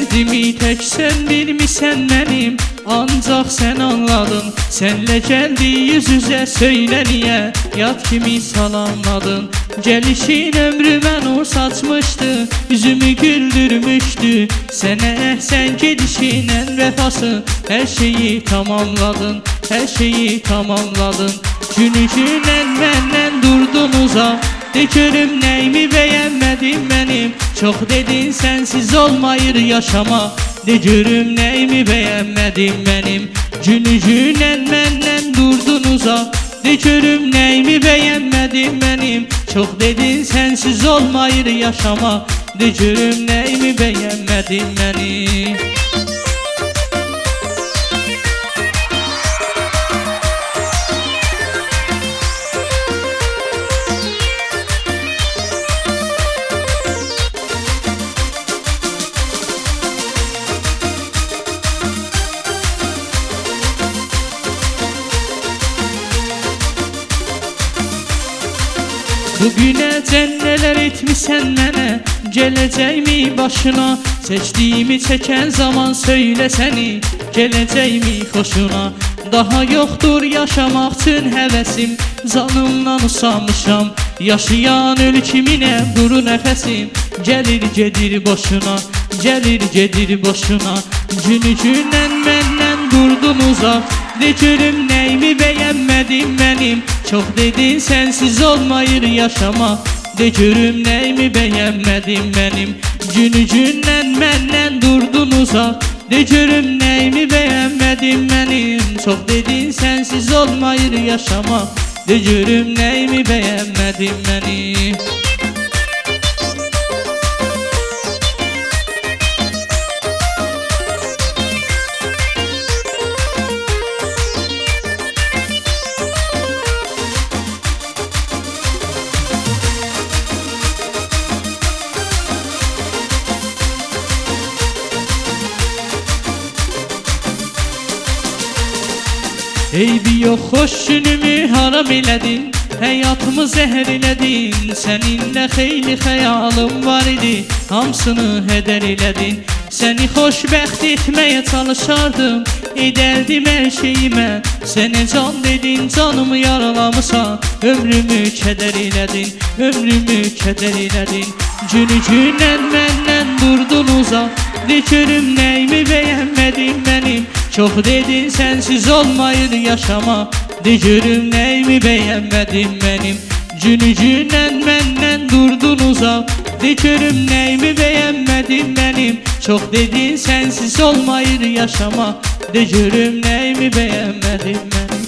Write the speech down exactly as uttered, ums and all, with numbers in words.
Dərdimi tək sən bilmisən mənim, ancaq sən anladın. Sənlə gəldi yüz üzə söylə niyə yad kimi salamladın. Gəlişin ömrümə nur saçmışdı, üzümü güldürmüşdü. Sənə əhsən gedişinlə vəfası, hər şeyi tamamladın, hər şeyi tamamladın. Günü gündən məndən durdun uzaq, de görüm nəyimi bəyənmədin mənim. Çox dedin sənsiz olmayır yaşama, de görüm nəyimi bəyənmədin mənim. Günü gündən məndən durdun uzaq, de görüm nəyimi bəyənmədin mənim. Çox dedin sənsiz olmayır yaşama, de görüm nəyimi bəyənmədin mənim. Bugünəcən nələr etmisən mənə, gələcəkmi başına? Seçdiyimi çəkən zaman söyləsəni, gələcəkmi xoşuna? Daha yoxdur yaşamaq üçün həvəsim, canımdan usanmışam. Yaşayan ölü kiminəm, duru nəfəsim, gəlir gedir boşuna, gəlir gedir boşuna. Günü gündən məndən durdun uzaq, de görüm nəyimi bəyənmədin mənim. Çox dedin sənsiz olmayır yaşama, de görüm nəyimi bəyənmədin mənim. Günü gündən məndən durdun uzaq, de görüm nəyimi bəyənmədin mənim. Çox dedin sənsiz olmayır yaşama, de görüm nəyimi bəyənmədin mənim. Eybi yox xoş günümü haram elədin, həyatımı zəhər elədin. Səninlə xeyli xəyalım var idi, hamısını hədər elədin. Səni xoşbəxt etməyə çalışardım, edərdim hər şeyimə. Sənə can dedin, canımı yaralamısan, ömrümü kədər elədin, ömrümü kədər elədin. Günü gündən məndən durdun uzaq, de görüm nəyimi bəyənmədin mənim. Çox dedin sənsiz olmayır yaşama, de görüm nəyimi bəyənmədin mənim. Günü gündən məndən durdun uzaq, de görüm nəyimi bəyənmədin mənim. Çox dedin sənsiz olmayır yaşama, de görüm nəyimi bəyənmədin mənim.